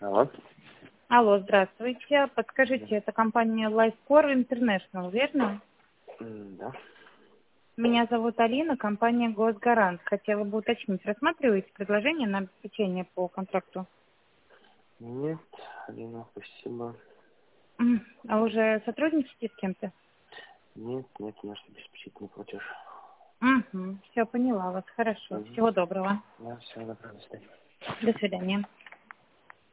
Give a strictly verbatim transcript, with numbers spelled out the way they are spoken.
Алло. Алло, здравствуйте. Подскажите, Да. это компания Lifecore International, верно? М, Да. Меня зовут Алина, компания Госгарант. Хотела бы уточнить, рассматриваете предложение на обеспечение по контракту? Нет, Алина, спасибо. М, А уже сотрудничаете с кем-то? Нет, нет, наш обеспечительный платеж. Угу, все, поняла вас. Хорошо. Угу. Всего доброго. Да, все, добро, до свидания. До свидания.